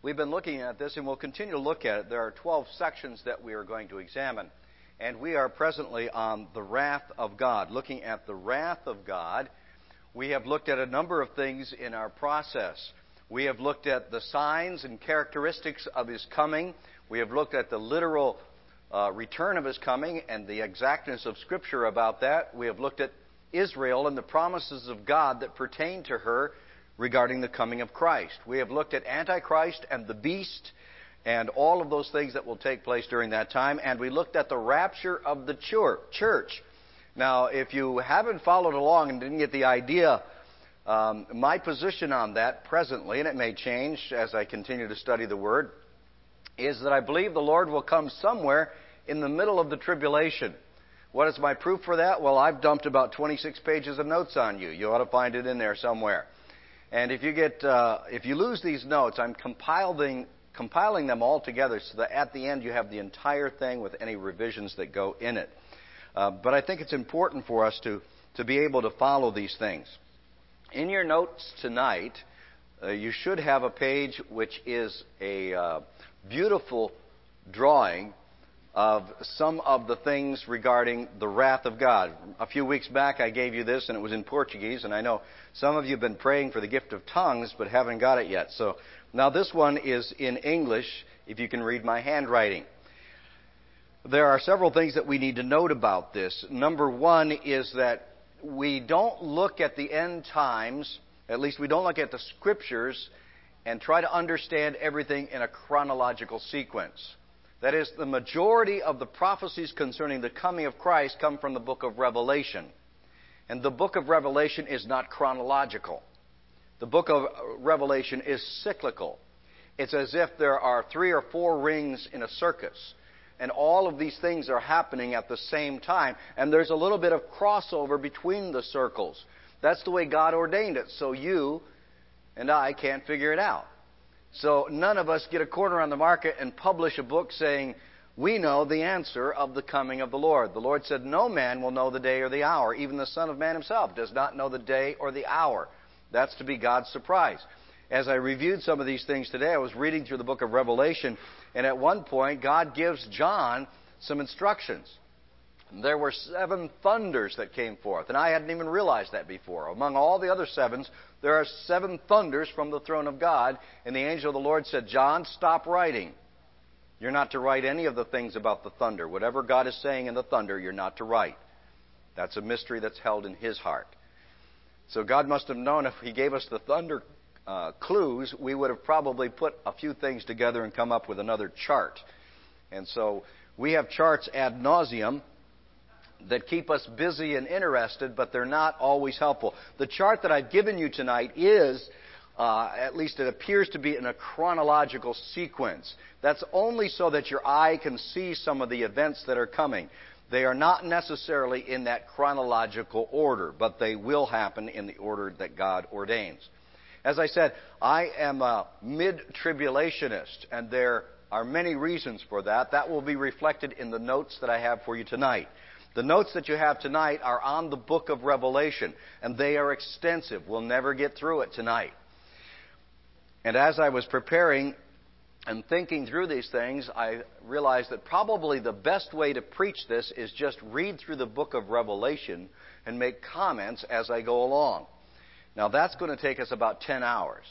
We've been looking at this and we'll continue to look at it. There are 12 sections that we are going to examine. And we are presently on the wrath of God. Looking at the wrath of God, we have looked at a number of things in our process. We have looked at the signs and characteristics of His coming. We have looked at the literal return of His coming and the exactness of Scripture about that. We have looked at Israel and the promises of God that pertain to her regarding the coming of Christ. We have looked at Antichrist and the beast and all of those things that will take place during that time. And we looked at the rapture of the church. Now, if you haven't followed along and didn't get the idea, my position on that presently, and it may change as I continue to study the Word, is that I believe the Lord will come somewhere in the middle of the tribulation. What is my proof for that? Well, I've dumped about 26 pages of notes on you. You ought to find it in there somewhere. And if you lose these notes, I'm compiling them all together so that at the end you have the entire thing with any revisions that go in it. But I think it's important for us to be able to follow these things. In your notes tonight, you should have a page which is a beautiful drawing of some of the things regarding the wrath of God. A few weeks back I gave you this and it was in Portuguese, and I know some of you have been praying for the gift of tongues but haven't got it yet. So now this one is in English, if you can read my handwriting. There are several things that we need to note about this. Number one is that we don't look at the end times, at least we don't look at the Scriptures, and try to understand everything in a chronological sequence. That is, the majority of the prophecies concerning the coming of Christ come from the book of Revelation. And the book of Revelation is not chronological. The book of Revelation is cyclical. It's as if there are 3 or 4 rings in a circus. And all of these things are happening at the same time. And there's a little bit of crossover between the circles. That's the way God ordained it. So you and I can't figure it out. So none of us get a corner on the market and publish a book saying, we know the answer of the coming of the Lord. The Lord said, no man will know the day or the hour. Even the Son of Man Himself does not know the day or the hour. That's to be God's surprise. As I reviewed some of these things today, I was reading through the book of Revelation, and at one point, God gives John some instructions. There were 7 thunders that came forth, and I hadn't even realized that before. Among all the other 7s, there are 7 thunders from the throne of God, and the angel of the Lord said, John, stop writing. You're not to write any of the things about the thunder. Whatever God is saying in the thunder, you're not to write. That's a mystery that's held in His heart. So God must have known if He gave us the thunder clues, we would have probably put a few things together and come up with another chart. And so we have charts ad nauseum that keep us busy and interested, but they're not always helpful. The chart that I've given you tonight is, at least it appears to be in a chronological sequence. That's only so that your eye can see some of the events that are coming. They are not necessarily in that chronological order, but they will happen in the order that God ordains. As I said, I am a mid-tribulationist, and there are many reasons for that. That will be reflected in the notes that I have for you tonight. The notes that you have tonight are on the book of Revelation, and they are extensive. We'll never get through it tonight. And as I was preparing and thinking through these things, I realized that probably the best way to preach this is just read through the book of Revelation and make comments as I go along. Now, that's going to take us about 10 hours.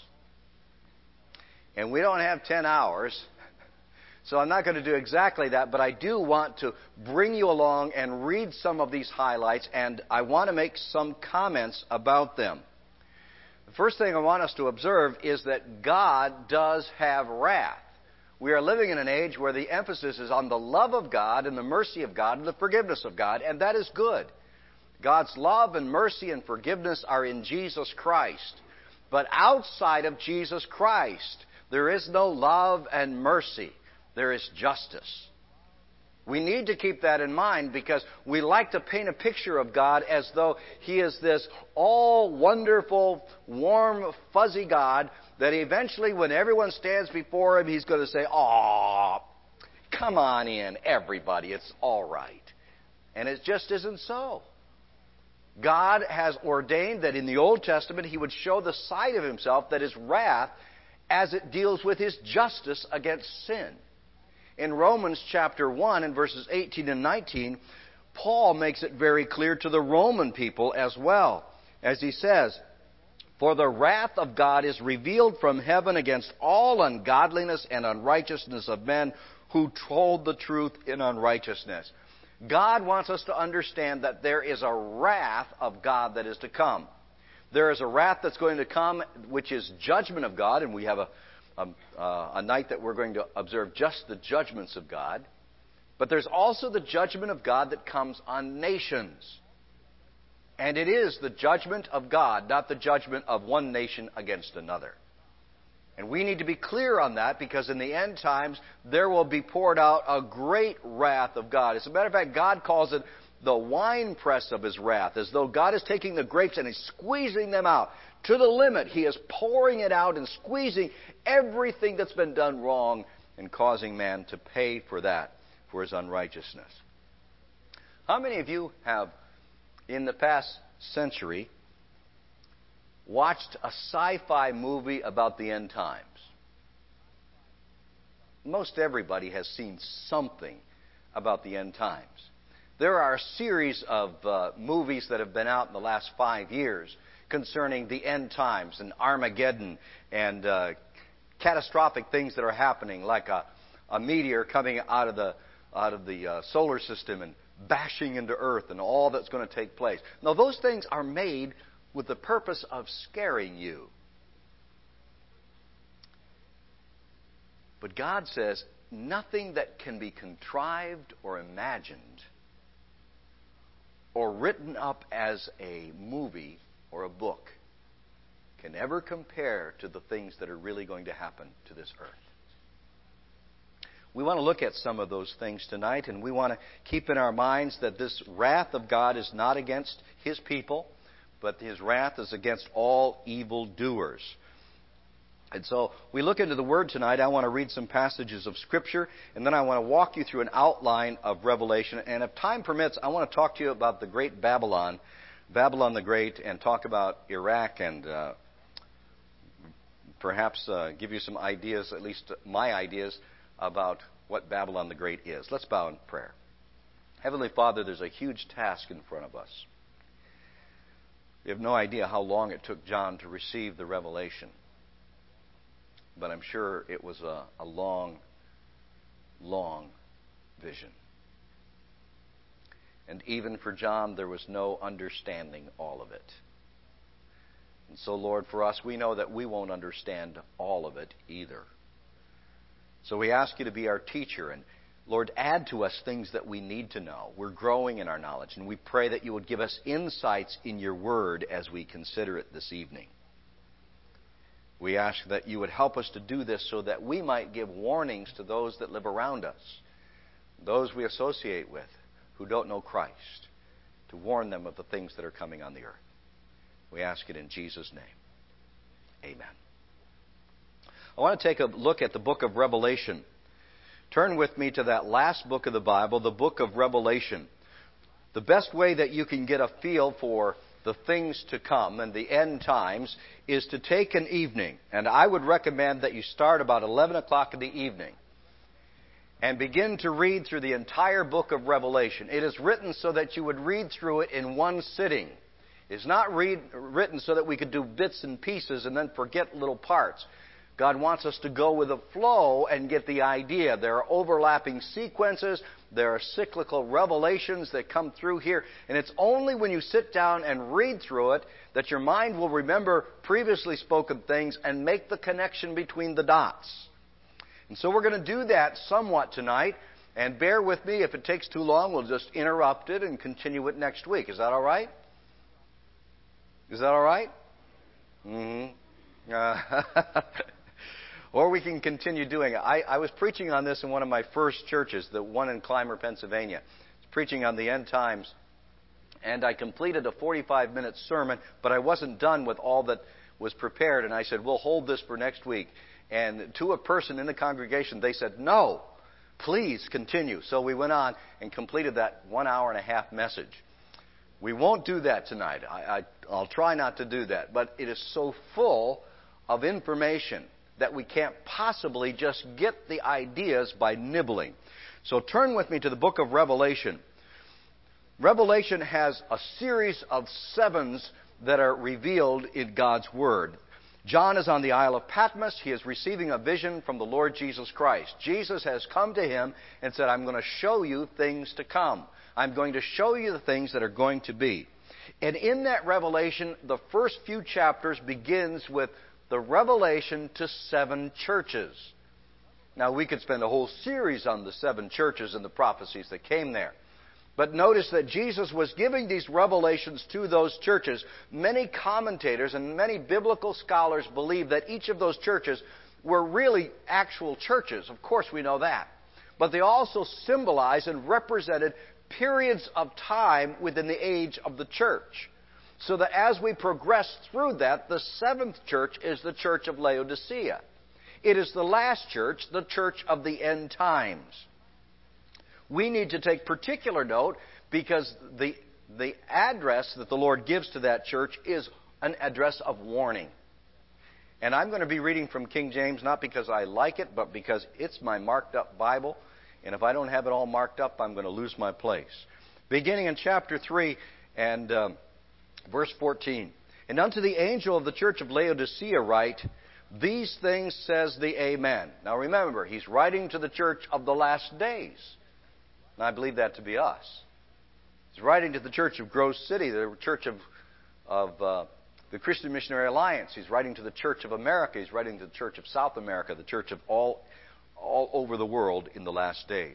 And we don't have 10 hours. So I'm not going to do exactly that, but I do want to bring you along and read some of these highlights, and I want to make some comments about them. The first thing I want us to observe is that God does have wrath. We are living in an age where the emphasis is on the love of God and the mercy of God and the forgiveness of God, and that is good. God's love and mercy and forgiveness are in Jesus Christ. But outside of Jesus Christ, there is no love and mercy. There is justice. We need to keep that in mind because we like to paint a picture of God as though He is this all-wonderful, warm, fuzzy God that eventually when everyone stands before Him, He's going to say, "Aw, come on in, everybody, it's all right." And it just isn't so. God has ordained that in the Old Testament He would show the side of Himself that is wrath as it deals with His justice against sin. In Romans chapter 1 and verses 18 and 19, Paul makes it very clear to the Roman people as well, as he says, "For the wrath of God is revealed from heaven against all ungodliness and unrighteousness of men who told the truth in unrighteousness." God wants us to understand that there is a wrath of God that is to come. There is a wrath that's going to come, which is judgment of God, and we have a night that we're going to observe just the judgments of God. But there's also the judgment of God that comes on nations. And it is the judgment of God, not the judgment of one nation against another. And we need to be clear on that, because in the end times, there will be poured out a great wrath of God. As a matter of fact, God calls it the winepress of His wrath, as though God is taking the grapes and He's squeezing them out to the limit. He is pouring it out and squeezing everything that's been done wrong and causing man to pay for that, for his unrighteousness. How many of you have, in the past century, watched a sci-fi movie about the end times? Most everybody has seen something about the end times. There are a series of movies that have been out in the last 5 years concerning the end times and Armageddon and catastrophic things that are happening, like a meteor coming out of the solar system and bashing into Earth and all that's going to take place. Now, those things are made with the purpose of scaring you. But God says nothing that can be contrived or imagined or written up as a movie or a book can ever compare to the things that are really going to happen to this earth. We want to look at some of those things tonight, and we want to keep in our minds that this wrath of God is not against His people, but His wrath is against all evildoers. And so we look into the Word tonight. I want to read some passages of Scripture, and then I want to walk you through an outline of Revelation. And if time permits, I want to talk to you about the great Babylon, Babylon the Great, and talk about Iraq and perhaps give you some ideas, at least my ideas, about what Babylon the Great is. Let's bow in prayer. Heavenly Father, there's a huge task in front of us. We have no idea how long it took John to receive the revelation, but I'm sure it was a long, long vision. And even for John, there was no understanding all of it. And so, Lord, for us, we know that we won't understand all of it either. So we ask you to be our teacher, and Lord, add to us things that we need to know. We're growing in our knowledge, and we pray that you would give us insights in your word as we consider it this evening. We ask that you would help us to do this so that we might give warnings to those that live around us, those we associate with who don't know Christ, to warn them of the things that are coming on the earth. We ask it in Jesus' name. Amen. I want to take a look at the book of Revelation. Turn with me to that last book of the Bible, the book of Revelation. The best way that you can get a feel for the things to come and the end times is to take an evening. And I would recommend that you start about 11 o'clock in the evening and begin to read through the entire book of Revelation. It is written so that you would read through it in one sitting. It's not written so that we could do bits and pieces and then forget little parts. God wants us to go with the flow and get the idea. There are overlapping sequences. There are cyclical revelations that come through here. And it's only when you sit down and read through it that your mind will remember previously spoken things and make the connection between the dots. And so we're going to do that somewhat tonight. And bear with me. If it takes too long, we'll just interrupt it and continue it next week. Is that all right? Is that all right? Or we can continue doing it. I was preaching on this in one of my first churches, the one in Clymer, Pennsylvania. I was preaching on the end times, and I completed a 45-minute sermon, but I wasn't done with all that was prepared, and I said, we'll hold this for next week. And to a person in the congregation, they said, no, please continue. So we went on and completed that 1 hour and a half message. We won't do that tonight. I'll try not to do that, but it is so full of information that we can't possibly just get the ideas by nibbling. So turn with me to the book of Revelation. Revelation has a series of sevens that are revealed in God's Word. John is on the Isle of Patmos. He is receiving a vision from the Lord Jesus Christ. Jesus has come to him and said, I'm going to show you things to come. I'm going to show you the things that are going to be. And in that revelation, the first few chapters begins with the revelation to 7 churches. Now, we could spend a whole series on the 7 churches and the prophecies that came there. But notice that Jesus was giving these revelations to those churches. Many commentators and many biblical scholars believe that each of those churches were really actual churches. Of course, we know that. But they also symbolize and represented periods of time within the age of the church. So that as we progress through that, the 7th church is the church of Laodicea. It is the last church, the church of the end times. We need to take particular note because the address that the Lord gives to that church is an address of warning. And I'm going to be reading from King James, not because I like it, but because it's my marked up Bible. And if I don't have it all marked up, I'm going to lose my place. Beginning in chapter 3 and verse 14. And unto the angel of the church of Laodicea write, these things says the Amen. Now remember, he's writing to the church of the last days. And I believe that to be us. He's writing to the church of Grove City, the church of the Christian Missionary Alliance. He's writing to the church of America. He's writing to the church of South America, the church of all over the world in the last days.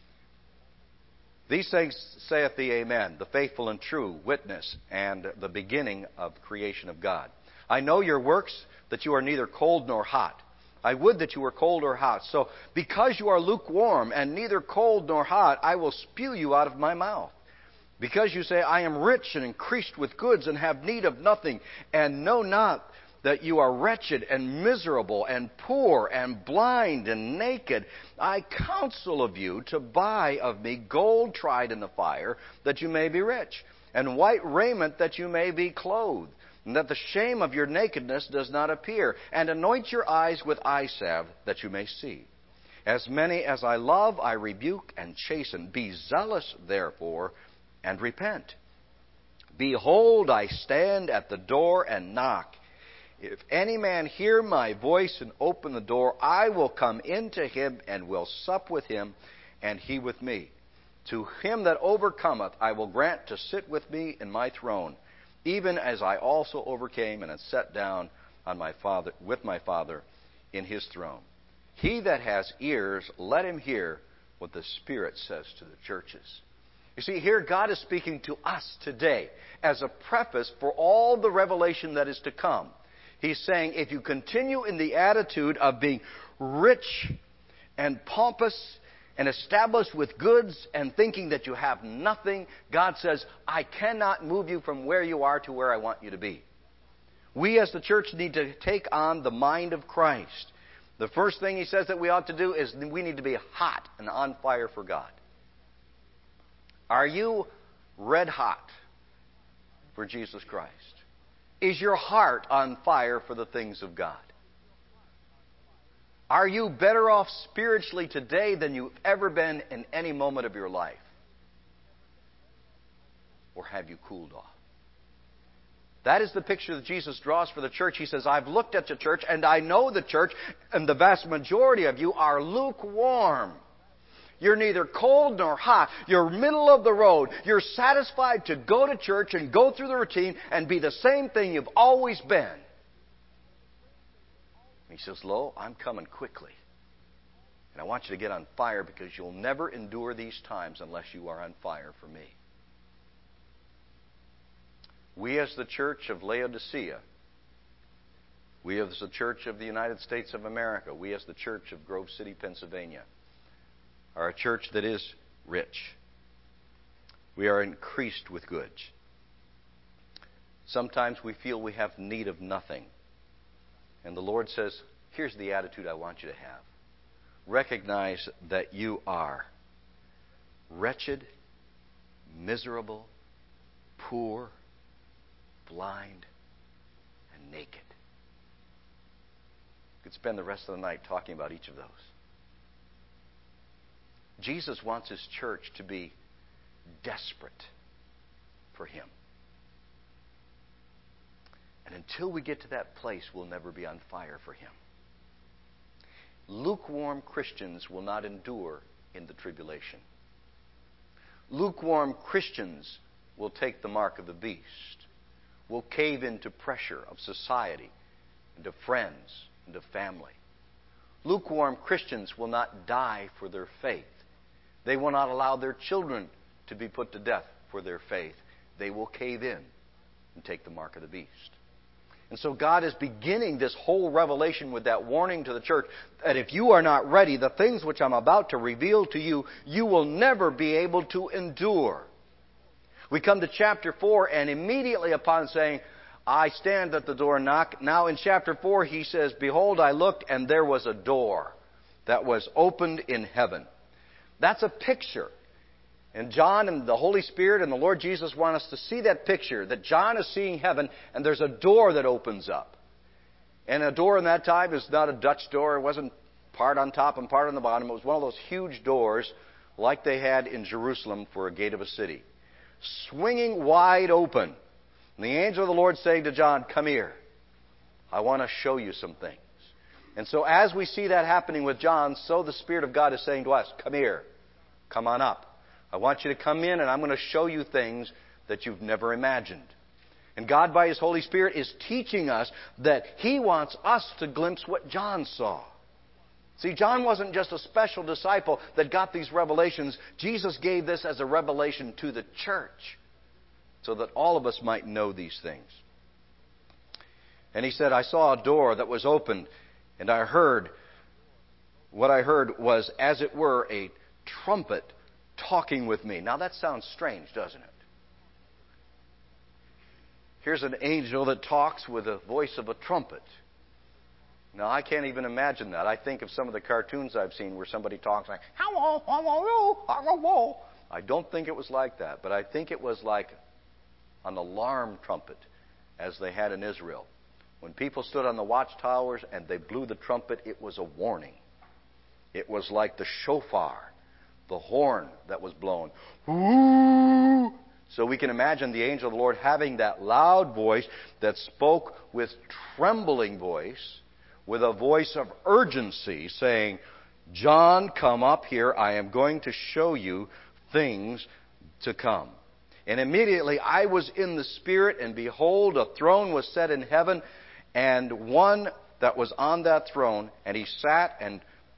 These things saith the Amen, the faithful and true witness and the beginning of creation of God. I know your works, that you are neither cold nor hot. I would that you were cold or hot. So, because you are lukewarm and neither cold nor hot, I will spew you out of my mouth. Because you say, I am rich and increased with goods and have need of nothing, and know not that you are wretched and miserable and poor and blind and naked, I counsel of you to buy of me gold tried in the fire, that you may be rich, and white raiment that you may be clothed, and that the shame of your nakedness does not appear, and anoint your eyes with eye salve, that you may see. As many as I love, I rebuke and chasten. Be zealous, therefore, and repent. Behold, I stand at the door and knock. If any man hear my voice and open the door, I will come into him and will sup with him, and he with me. To him that overcometh, I will grant to sit with me in my throne, even as I also overcame and have sat down with my Father in his throne. He that has ears, let him hear what the Spirit says to the churches. You see, here God is speaking to us today as a preface for all the revelation that is to come. He's saying, if you continue in the attitude of being rich and pompous and established with goods and thinking that you have nothing, God says, I cannot move you from where you are to where I want you to be. We as the church need to take on the mind of Christ. The first thing he says that we ought to do is we need to be hot and on fire for God. Are you red hot for Jesus Christ? Is your heart on fire for the things of God? Are you better off spiritually today than you've ever been in any moment of your life? Or have you cooled off? That is the picture that Jesus draws for the church. He says, I've looked at the church, and I know the church, and the vast majority of you are lukewarm. You're neither cold nor hot. You're middle of the road. You're satisfied to go to church and go through the routine and be the same thing you've always been. He says, lo, I'm coming quickly. And I want you to get on fire because you'll never endure these times unless you are on fire for me. We as the church of Laodicea, we as the church of the United States of America, we as the church of Grove City, Pennsylvania, are a church that is rich. We are increased with goods. Sometimes we feel we have need of nothing. And the Lord says, here's the attitude I want you to have. Recognize that you are wretched, miserable, poor, blind, and naked. We could spend the rest of the night talking about each of those. Jesus wants His church to be desperate for Him. And until we get to that place, we'll never be on fire for Him. Lukewarm Christians will not endure in the tribulation. Lukewarm Christians will take the mark of the beast, will cave into pressure of society, and of friends, and of family. Lukewarm Christians will not die for their faith. They will not allow their children to be put to death for their faith. They will cave in and take the mark of the beast. And so God is beginning this whole revelation with that warning to the church that if you are not ready, the things which I'm about to reveal to you, you will never be able to endure. We come to chapter 4, and immediately upon saying, I stand at the door and knock. Now in chapter 4 he says, Behold, I looked, and there was a door that was opened in heaven. That's a picture. And John and the Holy Spirit and the Lord Jesus want us to see that picture, that John is seeing heaven, and there's a door that opens up. And a door in that time is not a Dutch door. It wasn't part on top and part on the bottom. It was one of those huge doors like they had in Jerusalem for a gate of a city, swinging wide open. And the angel of the Lord saying to John, Come here. I want to show you some things. And so as we see that happening with John, so the Spirit of God is saying to us, Come here. Come on up. I want you to come in, and I'm going to show you things that you've never imagined. And God, by His Holy Spirit, is teaching us that He wants us to glimpse what John saw. See, John wasn't just a special disciple that got these revelations. Jesus gave this as a revelation to the church so that all of us might know these things. And He said, I saw a door that was opened, and what I heard was, as it were, a trumpet talking with me. Now that sounds strange, doesn't it? Here's an angel that talks with the voice of a trumpet. Now I can't even imagine that. I think of some of the cartoons I've seen where somebody talks like, hello, hello, hello. I don't think it was like that, but I think it was like an alarm trumpet as they had in Israel. When people stood on the watchtowers and they blew the trumpet, it was a warning. It was like the shofar, the horn that was blown. Ooh! So we can imagine the angel of the Lord having that loud voice that spoke with trembling voice, with a voice of urgency, saying, John, come up here. I am going to show you things to come. And immediately I was in the Spirit, and behold, a throne was set in heaven, and one that was on that throne, and he sat and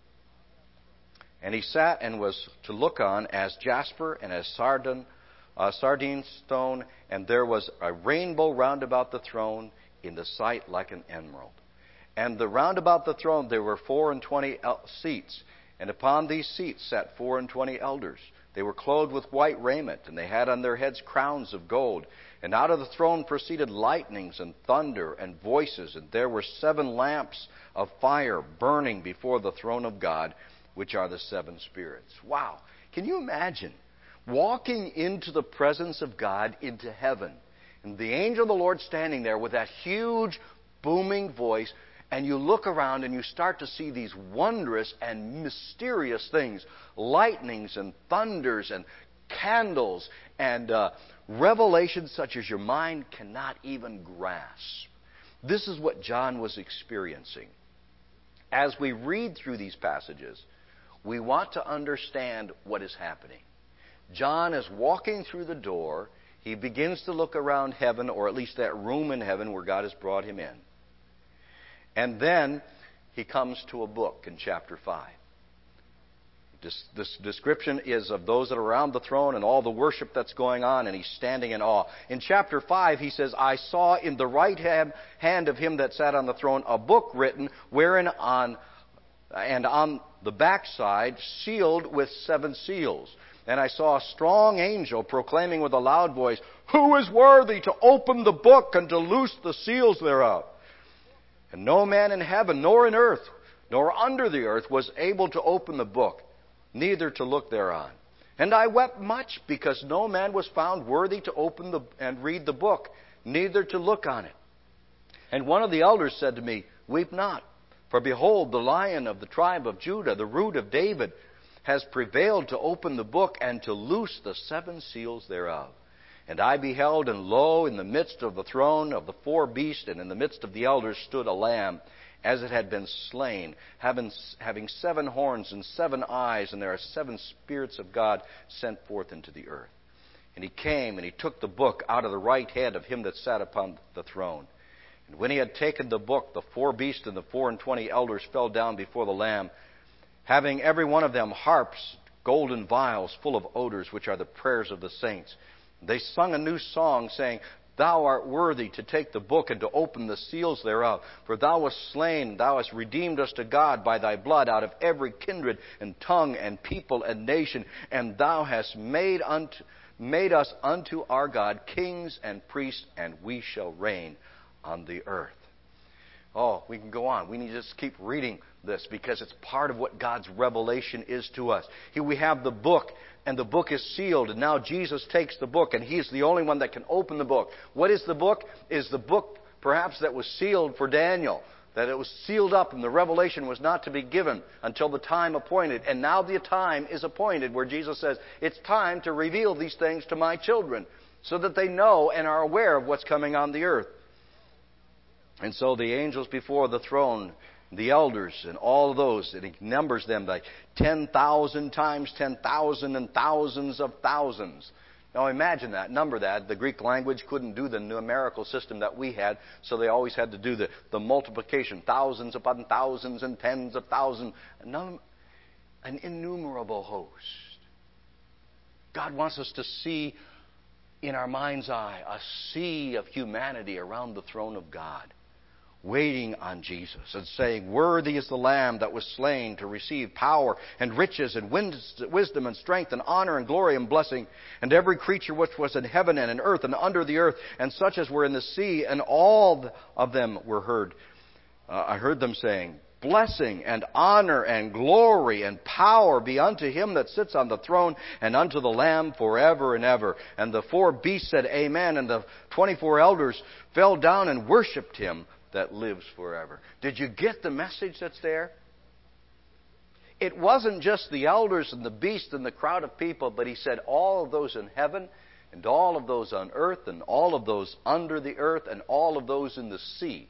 was to look on as jasper and as sardine stone, and there was a rainbow round about the throne, in the sight like an emerald. And round about the throne there were 24 seats, and upon these seats sat 24 elders. They were clothed with white raiment, and they had on their heads crowns of gold. And out of the throne proceeded lightnings and thunder and voices, and there were 7 lamps of fire burning before the throne of God, which are the 7 spirits. Wow. Can you imagine walking into the presence of God, into heaven, and the angel of the Lord standing there with that huge booming voice, and you look around and you start to see these wondrous and mysterious things, lightnings and thunders and candles and revelations such as your mind cannot even grasp. This is what John was experiencing. As we read through these passages, we want to understand what is happening. John is walking through the door. He begins to look around heaven, or at least that room in heaven where God has brought him in. And then he comes to a book in chapter 5. This description is of those that are around the throne and all the worship that's going on, and he's standing in awe. In chapter 5, he says, I saw in the right hand of him that sat on the throne a book written, wherein on the backside sealed with 7 seals. And I saw a strong angel proclaiming with a loud voice, Who is worthy to open the book and to loose the seals thereof? And no man in heaven, nor in earth, nor under the earth was able to open the book, neither to look thereon. And I wept much, because no man was found worthy to open and read the book, neither to look on it. And one of the elders said to me, Weep not, For behold, the Lion of the tribe of Judah, the Root of David, has prevailed to open the book and to loose the 7 seals thereof. And I beheld, and lo, in the midst of the throne of the 4 beasts, and in the midst of the elders, stood a lamb, as it had been slain, having 7 horns and 7 eyes, and there are 7 spirits of God sent forth into the earth. And he came, and he took the book out of the right hand of him that sat upon the throne. And when he had taken the book, the 4 beasts and the 24 elders fell down before the Lamb, having every one of them harps, golden vials full of odors, which are the prayers of the saints. They sung a new song, saying, Thou art worthy to take the book and to open the seals thereof. For thou wast slain, thou hast redeemed us to God by thy blood out of every kindred and tongue and people and nation, and thou hast made us unto our God kings and priests, and we shall reign on the earth. Oh, we can go on. We need to just keep reading this because it's part of what God's revelation is to us. Here we have the book, and the book is sealed, and now Jesus takes the book, and He's the only one that can open the book. What is the book? Is the book perhaps that was sealed for Daniel, that it was sealed up and the revelation was not to be given until the time appointed. And now the time is appointed where Jesus says, it's time to reveal these things to my children so that they know and are aware of what's coming on the earth. And so the angels before the throne, the elders, and all of those, and he numbers them like 10,000 times 10,000 and thousands of thousands. Now imagine that, number that. The Greek language couldn't do the numerical system that we had, so they always had to do the multiplication, thousands upon thousands and tens of thousands, an innumerable host. God wants us to see in our mind's eye a sea of humanity around the throne of God, waiting on Jesus and saying, Worthy is the Lamb that was slain to receive power and riches and wisdom and strength and honor and glory and blessing. And every creature which was in heaven and in earth and under the earth and such as were in the sea, and all of them were heard. I heard them saying, Blessing and honor and glory and power be unto Him that sits on the throne and unto the Lamb forever and ever. And the 4 beasts said, Amen. And the 24 elders fell down and worshipped Him that lives forever. Did you get the message that's there? It wasn't just the elders and the beast and the crowd of people, but he said all of those in heaven and all of those on earth and all of those under the earth and all of those in the sea.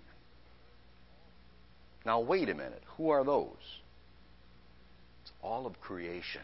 Now wait a minute. Who are those? It's all of creation.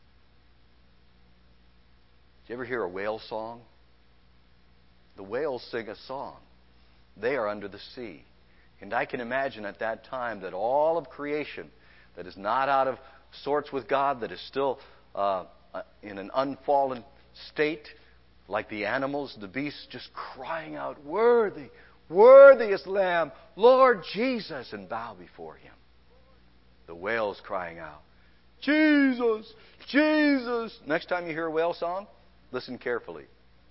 Did you ever hear a whale song? The whales sing a song. They are under the sea. And I can imagine at that time that all of creation that is not out of sorts with God, that is still in an unfallen state, like the animals, the beasts, just crying out, Worthy, worthy is the Lamb, Lord Jesus, and bow before Him. The whales crying out, Jesus, Jesus. Next time you hear a whale song, listen carefully.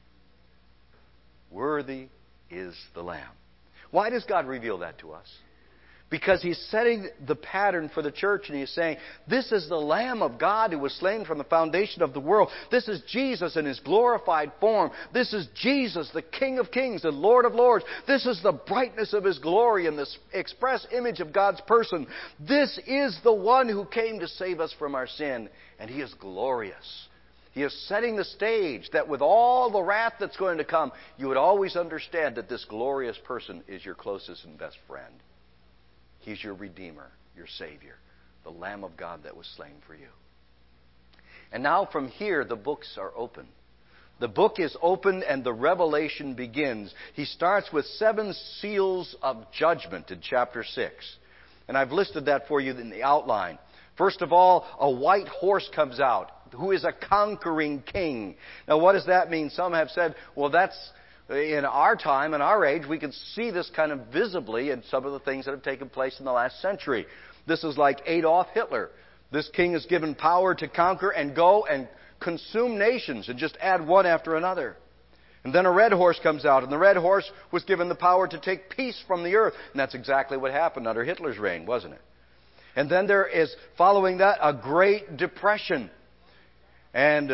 Worthy is the Lamb. Why does God reveal that to us? Because He's setting the pattern for the church, and He's saying, this is the Lamb of God who was slain from the foundation of the world. This is Jesus in His glorified form. This is Jesus, the King of kings, the Lord of lords. This is the brightness of His glory and the express image of God's person. This is the one who came to save us from our sin, and He is glorious. He is setting the stage that with all the wrath that's going to come, you would always understand that this glorious person is your closest and best friend. He's your Redeemer, your Savior, the Lamb of God that was slain for you. And now from here, the books are open. The book is open and the revelation begins. He starts with 7 seals of judgment in chapter 6. And I've listed that for you in the outline. First of all, a white horse comes out, who is a conquering king. Now, what does that mean? Some have said, well, that's in our time, in our age, we can see this kind of visibly in some of the things that have taken place in the last century. This is like Adolf Hitler. This king is given power to conquer and go and consume nations and just add one after another. And then a red horse comes out, and the red horse was given the power to take peace from the earth. And that's exactly what happened under Hitler's reign, wasn't it? And then there is, following that, a Great Depression. And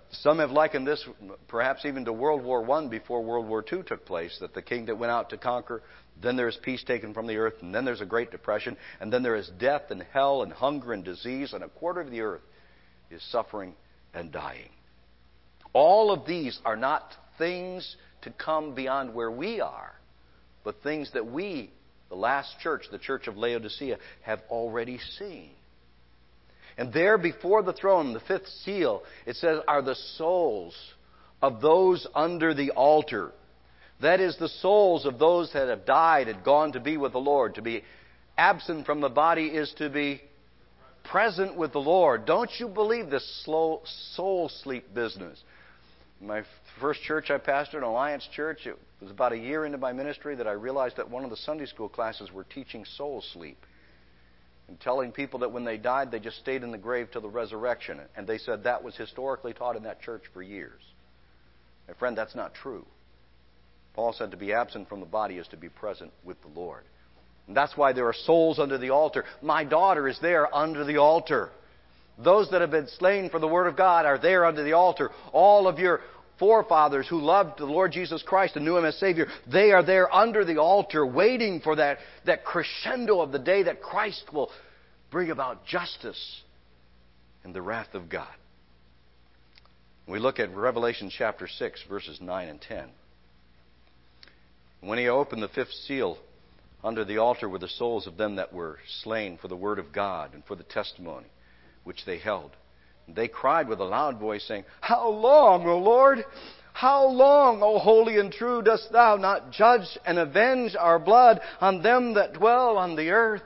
Some have likened this perhaps even to World War I before World War II took place, that the king that went out to conquer, then there is peace taken from the earth, and then there's a great depression, and then there is death and hell and hunger and disease, and a quarter of the earth is suffering and dying. All of these are not things to come beyond where we are, but things that we, the last church, the church of Laodicea, have already seen. And there before the throne, the fifth seal, it says, are the souls of those under the altar. That is, the souls of those that have died and gone to be with the Lord. To be absent from the body is to be present with the Lord. Don't you believe this slow soul sleep business? My first church I pastored, Alliance Church, it was about a year into my ministry that I realized that one of the Sunday school classes were teaching soul sleep. And telling people that when they died, they just stayed in the grave till the resurrection. And they said that was historically taught in that church for years. My friend, that's not true. Paul said to be absent from the body is to be present with the Lord. And that's why there are souls under the altar. My daughter is there under the altar. Those that have been slain for the Word of God are there under the altar. All of your forefathers who loved the Lord Jesus Christ and knew Him as Savior, they are there under the altar waiting for that crescendo of the day that Christ will bring about justice and the wrath of God. We look at Revelation chapter 6, verses 9 and 10. When He opened the fifth seal, under the altar were the souls of them that were slain for the Word of God and for the testimony which they held. They cried with a loud voice, saying, How long, O Lord? How long, O holy and true, dost Thou not judge and avenge our blood on them that dwell on the earth?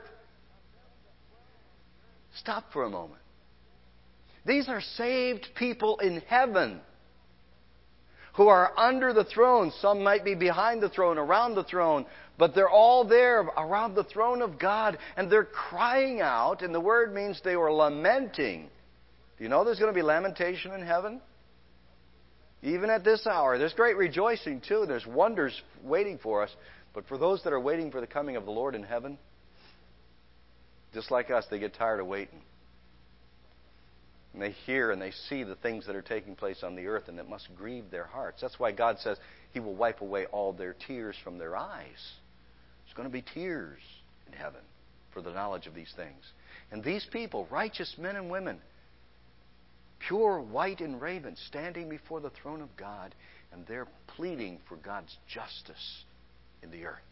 Stop for a moment. These are saved people in heaven who are under the throne. Some might be behind the throne, around the throne, but they're all there around the throne of God, and they're crying out, and the word means they were lamenting. Do you know there's going to be lamentation in heaven? Even at this hour. There's great rejoicing too. There's wonders waiting for us. But for those that are waiting for the coming of the Lord in heaven, just like us, they get tired of waiting. And they hear and they see the things that are taking place on the earth, and it must grieve their hearts. That's why God says He will wipe away all their tears from their eyes. There's going to be tears in heaven for the knowledge of these things. And these people, righteous men and women, pure white and raven, standing before the throne of God, and they're pleading for God's justice in the earth.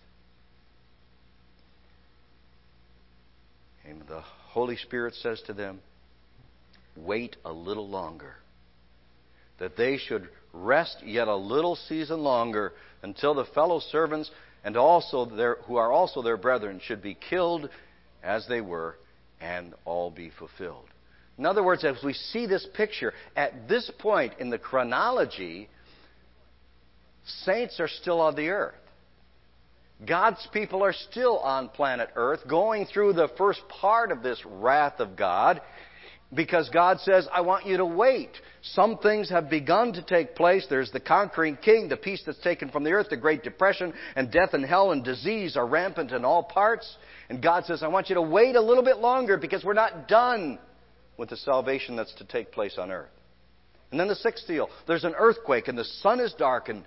And the Holy Spirit says to them, wait a little longer, that they should rest yet a little season longer, until the fellow servants and also who are also their brethren should be killed as they were, and all be fulfilled. In other words, as we see this picture, at this point in the chronology, saints are still on the earth. God's people are still on planet Earth, going through the first part of this wrath of God, because God says, I want you to wait. Some things have begun to take place. There's the conquering king, the peace that's taken from the earth, the Great Depression, and death and hell and disease are rampant in all parts. And God says, I want you to wait a little bit longer, because we're not done with the salvation that's to take place on earth. And then the sixth seal, there's an earthquake, and the sun is darkened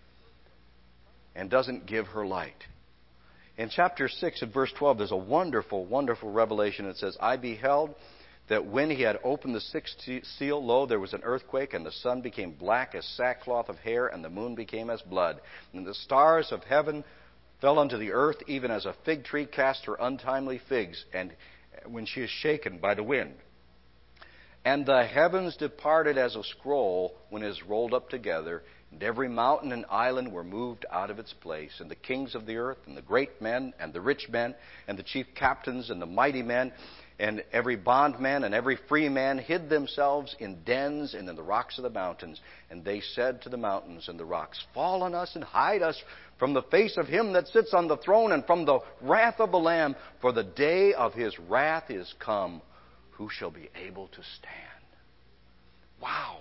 and doesn't give her light. In chapter 6 and verse 12, there's a wonderful, wonderful revelation. It says, I beheld that when He had opened the sixth seal, lo, there was an earthquake, and the sun became black as sackcloth of hair, and the moon became as blood. And the stars of heaven fell unto the earth, even as a fig tree casts her untimely figs, and when she is shaken by the wind. And the heavens departed as a scroll when it is rolled up together, and every mountain and island were moved out of its place. And the kings of the earth, and the great men, and the rich men, and the chief captains, and the mighty men, and every bondman and every free man hid themselves in dens and in the rocks of the mountains. And they said to the mountains and the rocks, Fall on us and hide us from the face of Him that sits on the throne and from the wrath of the Lamb. For the day of His wrath is come. Who shall be able to stand? Wow.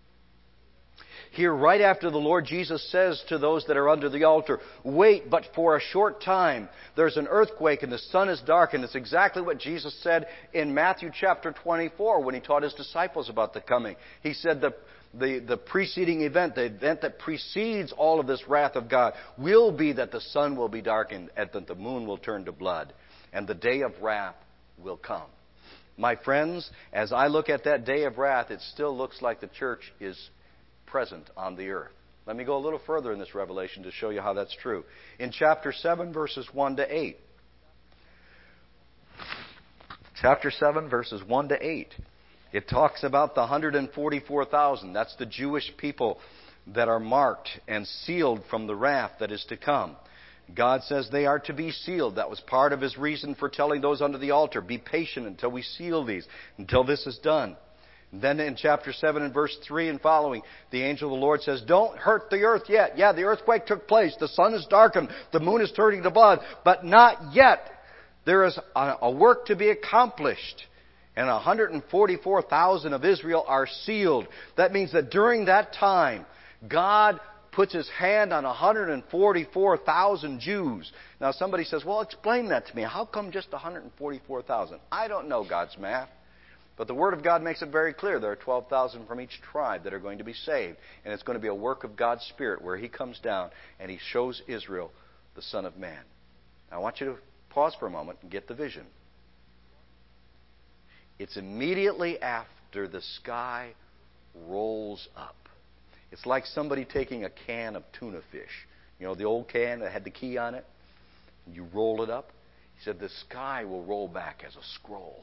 Here, right after the Lord Jesus says to those that are under the altar, wait but for a short time. There's an earthquake and the sun is darkened. It's exactly what Jesus said in Matthew chapter 24 when He taught His disciples about the coming. He said, the preceding event, the event that precedes all of this wrath of God, will be that the sun will be darkened and that the moon will turn to blood, and the day of wrath will come. My friends, as I look at that day of wrath, it still looks like the church is present on the earth. Let me go a little further in this revelation to show you how that's true. In chapter 7, verses 1 to 8. Chapter 7, verses 1 to 8. It talks about the 144,000. That's the Jewish people that are marked and sealed from the wrath that is to come. God says they are to be sealed. That was part of His reason for telling those under the altar, be patient until we seal these, until this is done. And then in chapter 7 and verse 3 and following, the angel of the Lord says, don't hurt the earth yet. Yeah, the earthquake took place. The sun is darkened. The moon is turning to blood. But not yet. There is a work to be accomplished. And 144,000 of Israel are sealed. That means that during that time, God puts His hand on 144,000 Jews. Now somebody says, well, explain that to me. How come just 144,000? I don't know God's math. But the Word of God makes it very clear. There are 12,000 from each tribe that are going to be saved. And it's going to be a work of God's Spirit where He comes down and He shows Israel the Son of Man. Now I want you to pause for a moment and get the vision. It's immediately after the sky rolls up. It's like somebody taking a can of tuna fish. You know, the old can that had the key on it? You roll it up. He said the sky will roll back as a scroll.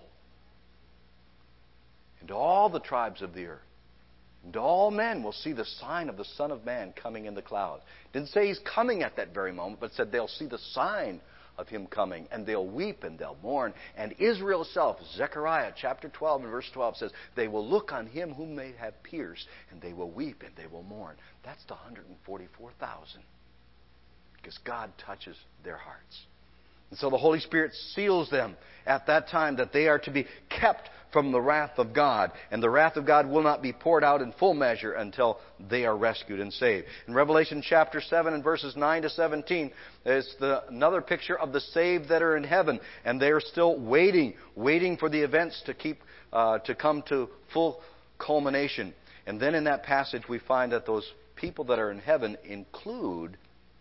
And all the tribes of the earth, and all men will see the sign of the Son of Man coming in the clouds. Didn't say He's coming at that very moment, but said they'll see the sign of Him coming, and they'll weep and they'll mourn. And Israel itself, Zechariah chapter 12 and verse 12 says, they will look on Him whom they have pierced, and they will weep and they will mourn. That's the 144,000. Because God touches their hearts. And so the Holy Spirit seals them at that time that they are to be kept from the wrath of God. And the wrath of God will not be poured out in full measure until they are rescued and saved. In Revelation chapter 7 and verses 9 to 17, there's another picture of the saved that are in heaven. And they are still waiting for the events to come to full culmination. And then in that passage we find that those people that are in heaven include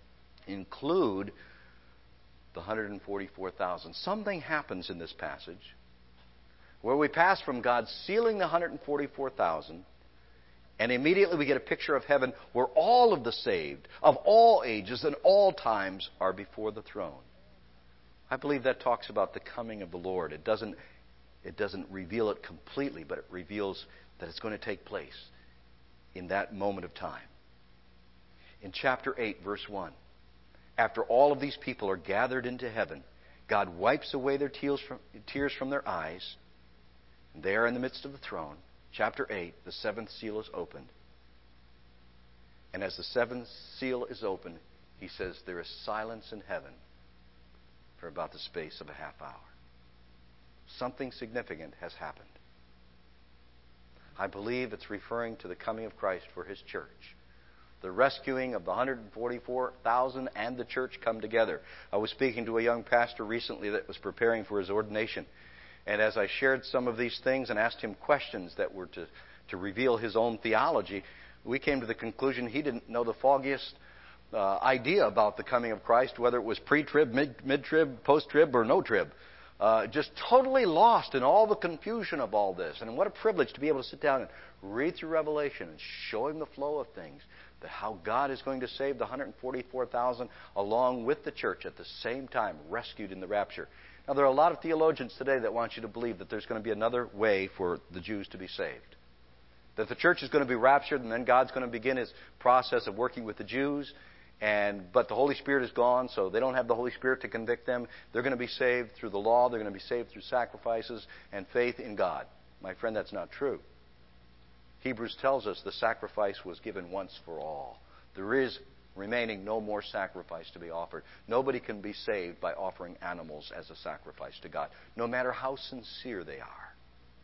the 144,000. Something happens in this passage where we pass from God sealing the 144,000, and immediately we get a picture of heaven where all of the saved of all ages and all times are before the throne. I believe that talks about the coming of the Lord. It doesn't reveal it completely, but it reveals that it's going to take place in that moment of time. In chapter 8, verse 1, after all of these people are gathered into heaven, God wipes away their tears from their eyes. And they are in the midst of the throne. Chapter 8, the seventh seal is opened. And as the seventh seal is opened, He says there is silence in heaven for about the space of a half hour. Something significant has happened. I believe it's referring to the coming of Christ for His church. The rescuing of the 144,000 and the church come together. I was speaking to a young pastor recently that was preparing for his ordination. And as I shared some of these things and asked him questions that were to reveal his own theology, we came to the conclusion he didn't know the foggiest idea about the coming of Christ, whether it was pre-trib, mid-trib, post-trib, or no-trib. Just totally lost in all the confusion of all this. And what a privilege to be able to sit down and read through Revelation and show him the flow of things, that how God is going to save the 144,000 along with the church at the same time, rescued in the rapture. Now, there are a lot of theologians today that want you to believe that there's going to be another way for the Jews to be saved. That the church is going to be raptured, and then God's going to begin His process of working with the Jews. But the Holy Spirit is gone, so they don't have the Holy Spirit to convict them. They're going to be saved through the law. They're going to be saved through sacrifices and faith in God. My friend, that's not true. Hebrews tells us the sacrifice was given once for all. There is remaining no more sacrifice to be offered. Nobody can be saved by offering animals as a sacrifice to God, no matter how sincere they are.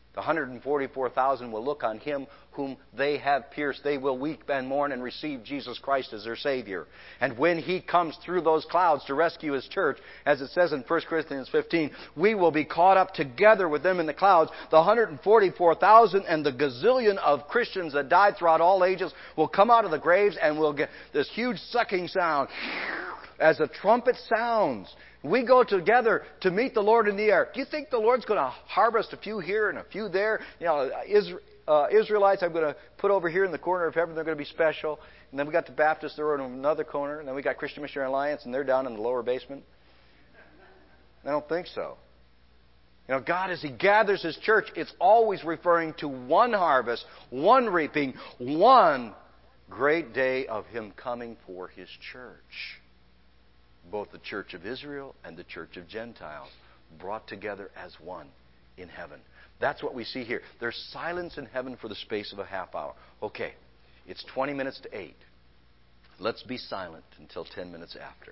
The 144,000 will look on Him whom they have pierced. They will weep and mourn and receive Jesus Christ as their Savior. And when He comes through those clouds to rescue His church, as it says in 1 Corinthians 15, we will be caught up together with them in the clouds. The 144,000 and the gazillion of Christians that died throughout all ages will come out of the graves, and we'll get this huge sucking sound as the trumpet sounds. We go together to meet the Lord in the air. Do you think the Lord's going to harvest a few here and a few there? You know, Israelites I'm going to put over here in the corner of heaven. They're going to be special. And then we got the Baptists. They're in another corner. And then we got Christian Missionary Alliance, and they're down in the lower basement. I don't think so. You know, God, as He gathers His church, it's always referring to one harvest, one reaping, one great day of Him coming for His church. Both the church of Israel and the church of Gentiles brought together as one in heaven. That's what we see here. There's silence in heaven for the space of a half hour. Okay, it's 20 minutes to 8. Let's be silent until 10 minutes after.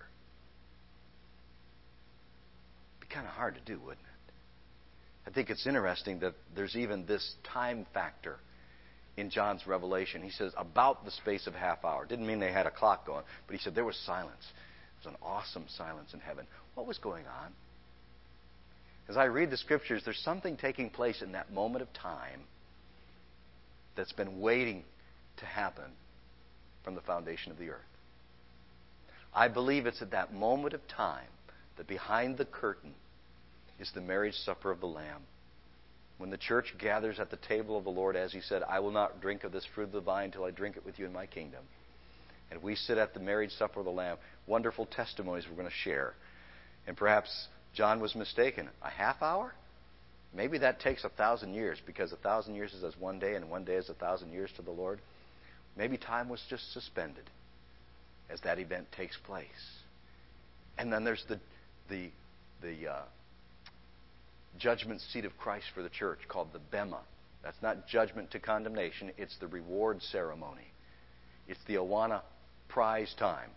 It'd be kind of hard to do, wouldn't it? I think it's interesting that there's even this time factor in John's revelation. He says about the space of a half hour. Didn't mean they had a clock going, but he said there was silence. It was an awesome silence in heaven. What was going on? As I read the Scriptures, there's something taking place in that moment of time that's been waiting to happen from the foundation of the earth. I believe it's at that moment of time that behind the curtain is the marriage supper of the Lamb. When the church gathers at the table of the Lord, as He said, I will not drink of this fruit of the vine till I drink it with you in my kingdom. And we sit at the marriage supper of the Lamb. Wonderful testimonies we're going to share. And perhaps John was mistaken. A half hour? Maybe that takes 1,000 years, because 1,000 years is as one day, and one day is 1,000 years to the Lord. Maybe time was just suspended as that event takes place. And then there's the judgment seat of Christ for the church, called the Bema. That's not judgment to condemnation. It's the reward ceremony. It's the Awana prize time.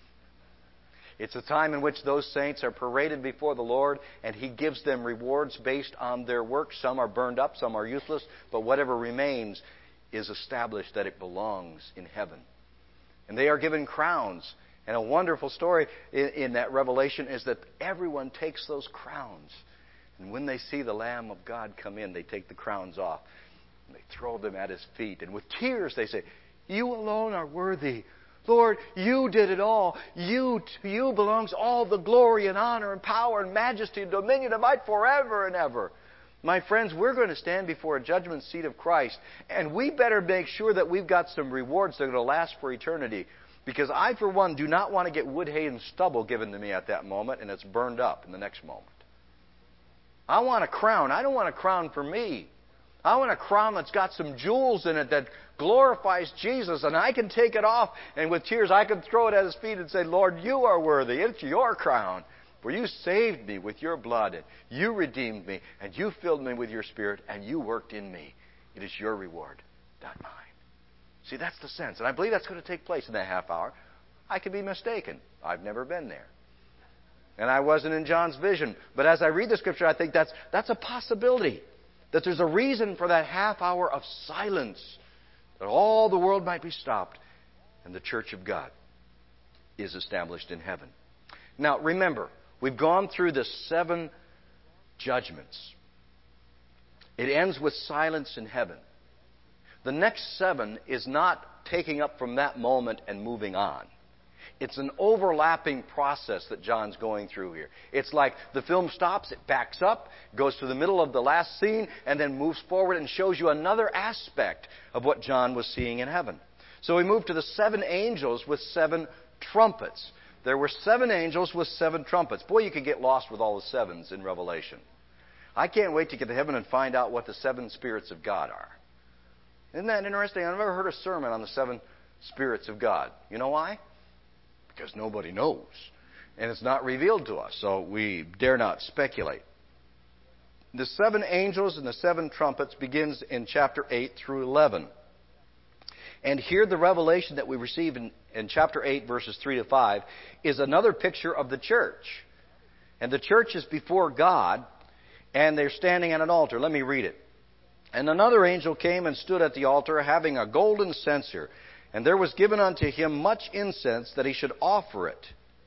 It's a time in which those saints are paraded before the Lord, and He gives them rewards based on their work. Some are burned up, some are useless, but whatever remains is established that it belongs in heaven. And they are given crowns. And a wonderful story in that revelation is that everyone takes those crowns. And when they see the Lamb of God come in, they take the crowns off, and they throw them at His feet. And with tears they say, You alone are worthy. Lord, You did it all. To You belongs all the glory and honor and power and majesty and dominion and might forever and ever. My friends, we're going to stand before a judgment seat of Christ, and we better make sure that we've got some rewards that are going to last for eternity. Because I, for one, do not want to get wood, hay, and stubble given to me at that moment, and it's burned up in the next moment. I want a crown. I don't want a crown for me. I want a crown that's got some jewels in it that glorifies Jesus, and I can take it off, and with tears I can throw it at His feet and say, Lord, You are worthy. It's Your crown. For You saved me with Your blood, and You redeemed me, and You filled me with Your Spirit, and You worked in me. It is Your reward, not mine. See, that's the sense. And I believe that's going to take place in that half hour. I could be mistaken. I've never been there. And I wasn't in John's vision. But as I read the Scripture, I think that's a possibility. That there's a reason for that half hour of silence. That all the world might be stopped. And the church of God is established in heaven. Now, remember, we've gone through the 7 judgments. It ends with silence in heaven. The next 7 is not taking up from that moment and moving on. It's an overlapping process that John's going through here. It's like the film stops, it backs up, goes to the middle of the last scene, and then moves forward and shows you another aspect of what John was seeing in heaven. So we move to the 7 angels with 7 trumpets. There were 7 angels with 7 trumpets. Boy, you could get lost with all the 7s in Revelation. I can't wait to get to heaven and find out what the 7 spirits of God are. Isn't that interesting? I've never heard a sermon on the 7 spirits of God. You know why? Because nobody knows. And it's not revealed to us, so we dare not speculate. The 7 angels and the 7 trumpets begins in chapter 8 through 11. And here the revelation that we receive in chapter 8, verses 3 to 5, is another picture of the church. And the church is before God, and they're standing at an altar. Let me read it. And another angel came and stood at the altar, having a golden censer. And there was given unto him much incense, that he should offer it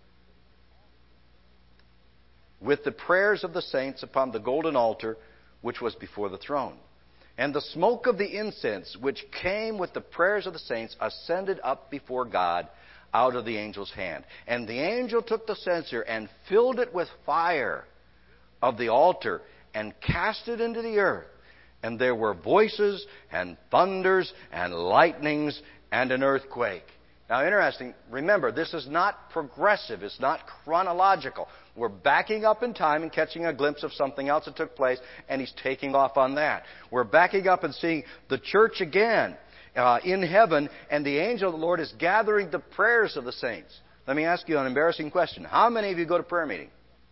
with the prayers of the saints upon the golden altar which was before the throne. And the smoke of the incense, which came with the prayers of the saints, ascended up before God out of the angel's hand. And the angel took the censer and filled it with fire of the altar and cast it into the earth. And there were voices and thunders and lightnings and an earthquake. Now, interesting, remember, this is not progressive. It's not chronological. We're backing up in time and catching a glimpse of something else that took place, and he's taking off on that. We're backing up and seeing the church again in heaven, and the angel of the Lord is gathering the prayers of the saints. Let me ask you an embarrassing question. How many of you go to prayer meeting?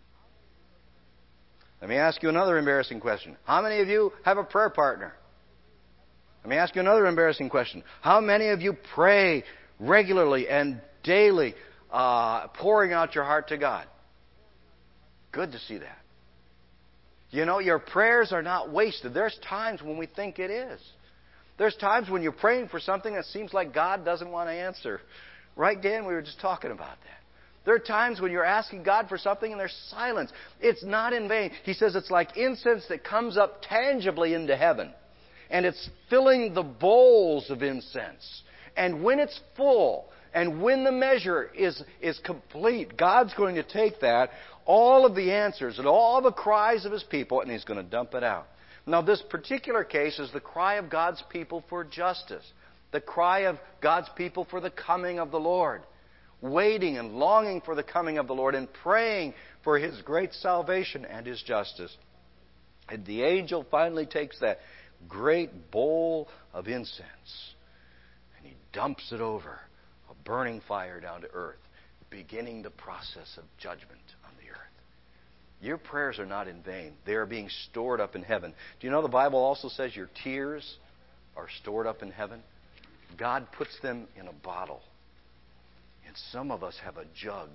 Let me ask you another embarrassing question. How many of you have a prayer partner? Let me ask you another embarrassing question. How many of you pray regularly and daily, pouring out your heart to God? Good to see that. You know, your prayers are not wasted. There's times when we think it is. There's times when you're praying for something that seems like God doesn't want to answer. Right, Dan? We were just talking about that. There are times when you're asking God for something and there's silence. It's not in vain. He says it's like incense that comes up tangibly into heaven. And it's filling the bowls of incense. And when it's full, and when the measure is complete, God's going to take that, all of the answers and all the cries of His people, and He's going to dump it out. Now, this particular case is the cry of God's people for justice. The cry of God's people for the coming of the Lord. Waiting and longing for the coming of the Lord and praying for His great salvation and His justice. And the angel finally takes that great bowl of incense and he dumps it over a burning fire down to earth, beginning the process of judgment on the earth. Your prayers are not in vain. They are being stored up in heaven. Do you know the Bible also says your tears are stored up in heaven? God puts them in a bottle. And some of us have a jug.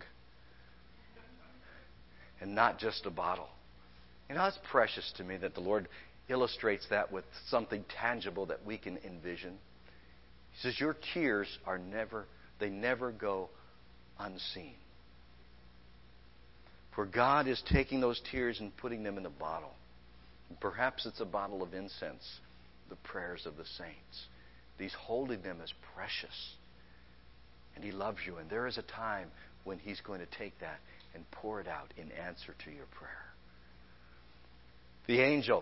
And not just a bottle. You know, it's precious to me that the Lord illustrates that with something tangible that we can envision. He says, your tears they never go unseen. For God is taking those tears and putting them in a bottle. And perhaps it's a bottle of incense, the prayers of the saints. He's holding them as precious. And He loves you. And there is a time when He's going to take that and pour it out in answer to your prayer. The angel,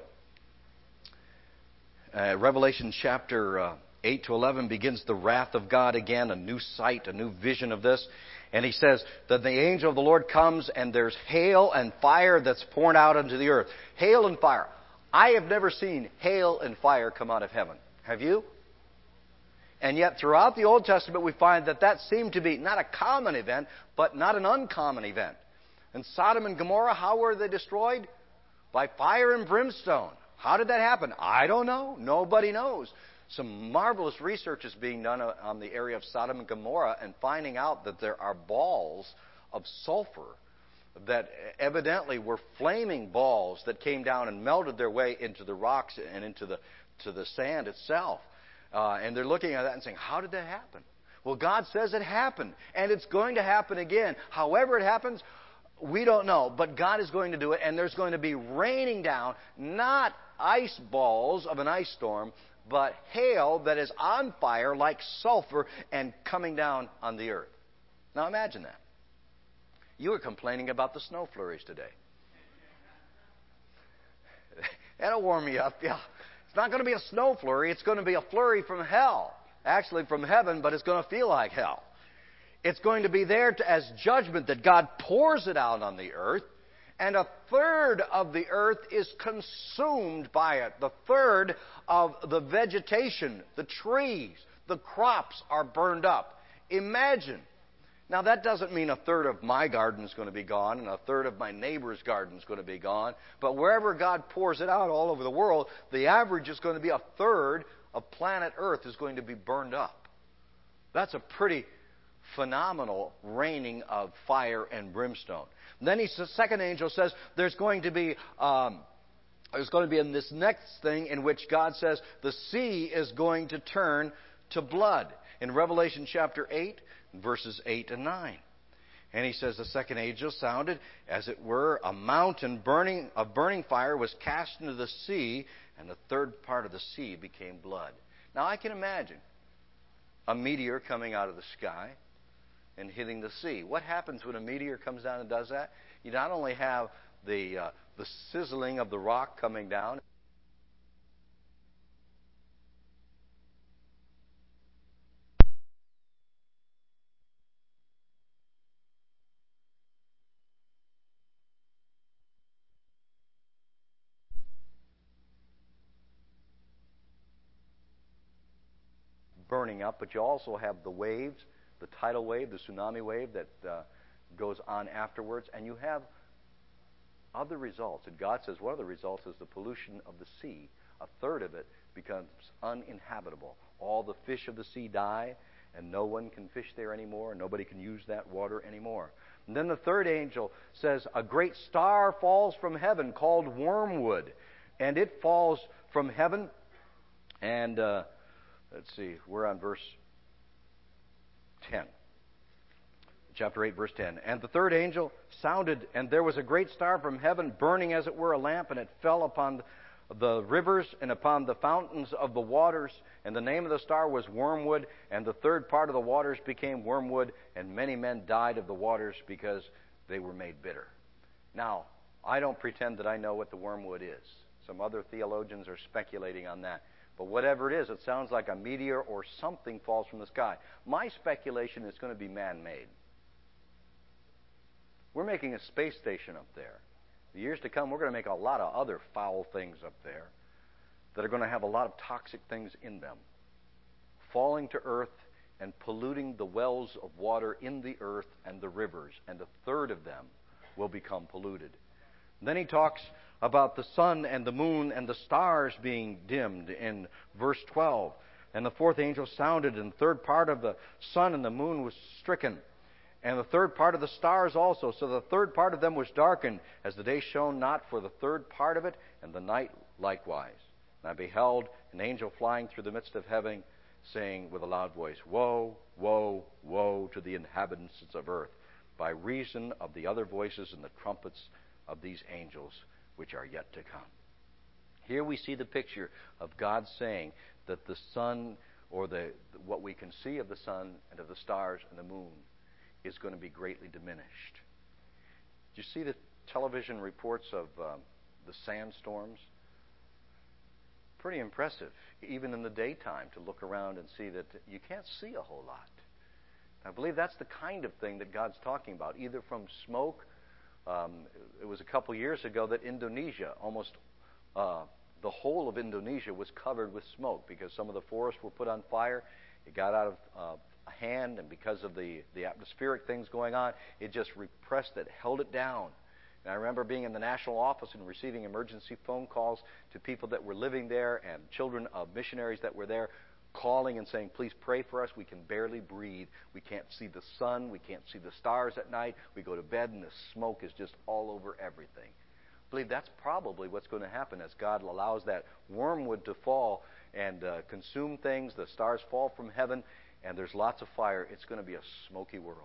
Revelation chapter 8 to 11 begins the wrath of God again, a new sight, a new vision of this. And he says that the angel of the Lord comes and there's hail and fire that's poured out into the earth. Hail and fire. I have never seen hail and fire come out of heaven. Have you? And yet throughout the Old Testament we find that seemed to be not a common event, but not an uncommon event. And Sodom and Gomorrah, how were they destroyed? By fire and brimstone. How did that happen? I don't know. Nobody knows. Some marvelous research is being done on the area of Sodom and Gomorrah and finding out that there are balls of sulfur that evidently were flaming balls that came down and melted their way into the rocks and into the sand itself. And they're looking at that and saying, how did that happen? Well, God says it happened, and it's going to happen again. However it happens, we don't know, but God is going to do it, and there's going to be raining down, not ice balls of an ice storm, but hail that is on fire like sulfur and coming down on the earth. Now imagine that. You were complaining about the snow flurries today. That'll warm you up, yeah. It's not going to be a snow flurry, it's going to be a flurry from hell. Actually from heaven, but it's going to feel like hell. It's going to be there as judgment that God pours it out on the earth, and a third of the earth is consumed by it. The third of the vegetation, the trees, the crops are burned up. Imagine. Now that doesn't mean a third of my garden is going to be gone and a third of my neighbor's garden is going to be gone. But wherever God pours it out all over the world, the average is going to be a third of planet Earth is going to be burned up. That's a pretty phenomenal raining of fire and brimstone. And then the second angel says there's going to be There's going to be in this next thing in which God says the sea is going to turn to blood. In Revelation chapter 8, verses 8 and 9. And he says the second angel sounded, as it were, a mountain of burning fire was cast into the sea, and the third part of the sea became blood. Now I can imagine a meteor coming out of the sky and hitting the sea. What happens when a meteor comes down and does that? You not only have the sizzling of the rock coming down, burning up, but you also have the waves, the tidal wave, the tsunami wave that goes on afterwards, and you have other results. And God says one of the results is the pollution of the sea. A third of it becomes uninhabitable. All the fish of the sea die, and no one can fish there anymore, and nobody can use that water anymore. And then the third angel says, a great star falls from heaven called wormwood, and it falls from heaven, and let's see, we're on verse 10. Chapter 8, verse 10. And the third angel sounded, and there was a great star from heaven, burning as it were a lamp, and it fell upon the rivers and upon the fountains of the waters. And the name of the star was Wormwood, and the third part of the waters became wormwood, and many men died of the waters because they were made bitter. Now, I don't pretend that I know what the wormwood is. Some other theologians are speculating on that. But whatever it is, it sounds like a meteor or something falls from the sky. My speculation is going to be man-made. We're making a space station up there. The years to come, we're going to make a lot of other foul things up there that are going to have a lot of toxic things in them, falling to earth and polluting the wells of water in the earth and the rivers, and a third of them will become polluted. And then he talks about the sun and the moon and the stars being dimmed in verse 12. And the fourth angel sounded, and the third part of the sun and the moon was stricken, and the third part of the stars also. So the third part of them was darkened, as the day shone not for the third part of it, and the night likewise. And I beheld an angel flying through the midst of heaven, saying with a loud voice, Woe, woe, woe to the inhabitants of earth, by reason of the other voices and the trumpets of these angels which are yet to come. Here we see the picture of God saying that the sun, or what we can see of the sun and of the stars and the moon, is going to be greatly diminished. Do you see the television reports of the sandstorms? Pretty impressive, even in the daytime, to look around and see that you can't see a whole lot. I believe that's the kind of thing that God's talking about, either from smoke. It was a couple years ago that Indonesia, almost the whole of Indonesia was covered with smoke because some of the forests were put on fire. It got out of hand, and because of the atmospheric things going on, it just repressed it, held it down. And I remember being in the national office and receiving emergency phone calls to people that were living there and children of missionaries that were there, calling and saying, please pray for us. We can barely breathe. We can't see the sun. We can't see the stars at night. We go to bed and the smoke is just all over everything. I believe that's probably what's going to happen as God allows that wormwood to fall and consume things. The stars fall from heaven and there's lots of fire. It's going to be a smoky world.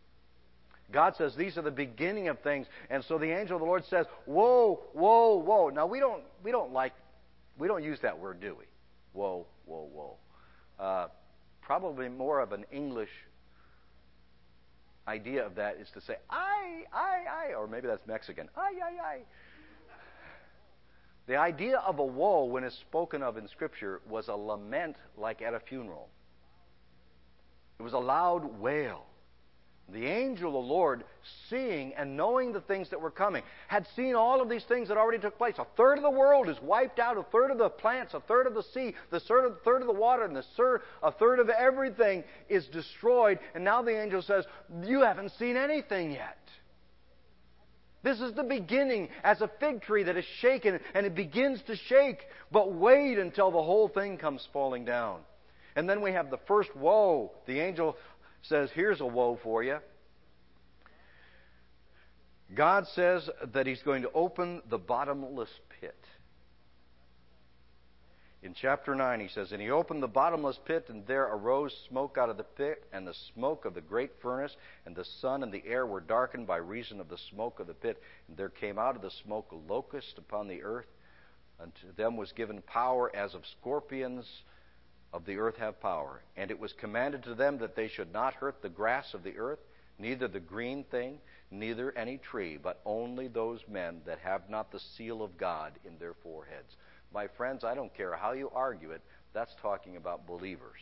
God says these are the beginning of things. And so the angel of the Lord says, whoa, whoa, whoa. Now we don't use that word, do we? Whoa, whoa, whoa. Probably more of an English idea of that is to say, I, or maybe that's Mexican, I. The idea of a woe, when it's spoken of in Scripture, was a lament like at a funeral. It was a loud wail. The angel of the Lord, seeing and knowing the things that were coming, had seen all of these things that already took place. A third of the world is wiped out, a third of the plants, a third of the sea, a third of the water, and a third of everything is destroyed. And now the angel says, you haven't seen anything yet. This is the beginning, as a fig tree that is shaken, and it begins to shake. But wait until the whole thing comes falling down. And then we have the first woe. The angel says, here's a woe for you. God says that He's going to open the bottomless pit. In chapter 9, he says, "And he opened the bottomless pit, and there arose smoke out of the pit, and the smoke of the great furnace, and the sun and the air were darkened by reason of the smoke of the pit. And there came out of the smoke a locust upon the earth. Unto them was given power as of scorpions of the earth have power. And it was commanded to them that they should not hurt the grass of the earth, neither the green thing, neither any tree, but only those men that have not the seal of God in their foreheads." My friends, I don't care how you argue it, that's talking about believers.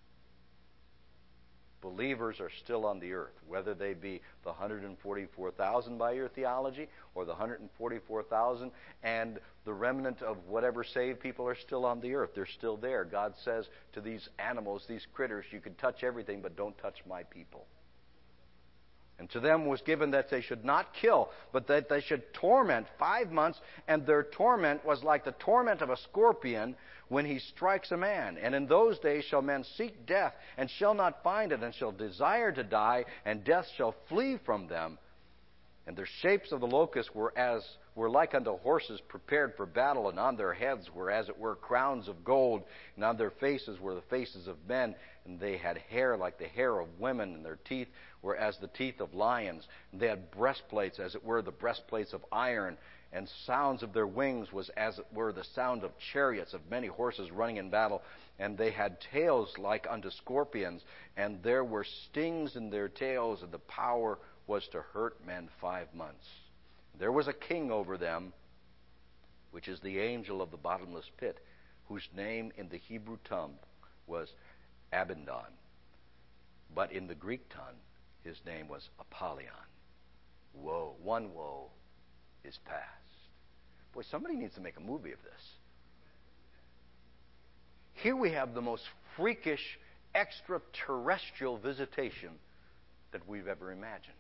Believers are still on the earth, whether they be the 144,000 by your theology, or the 144,000 and the remnant of whatever saved people are still on the earth. They're still there. God says to these animals, these critters, you can touch everything, but don't touch my people. And to them was given that they should not kill, but that they should torment 5 months, and their torment was like the torment of a scorpion when he strikes a man. And in those days shall men seek death, and shall not find it, and shall desire to die, and death shall flee from them. And their shapes of the locusts were like unto horses prepared for battle, and on their heads were as it were crowns of gold, and on their faces were the faces of men, and they had hair like the hair of women, and their teeth were as the teeth of lions, and they had breastplates as it were the breastplates of iron, and sounds of their wings was as it were the sound of chariots of many horses running in battle, and they had tails like unto scorpions, and there were stings in their tails, and the power was to hurt men 5 months. There was a king over them, which is the angel of the bottomless pit, whose name in the Hebrew tongue was Abaddon, but in the Greek tongue his name was Apollyon. Woe, one woe is past. Boy, somebody needs to make a movie of this. Here we have the most freakish extraterrestrial visitation that we've ever imagined.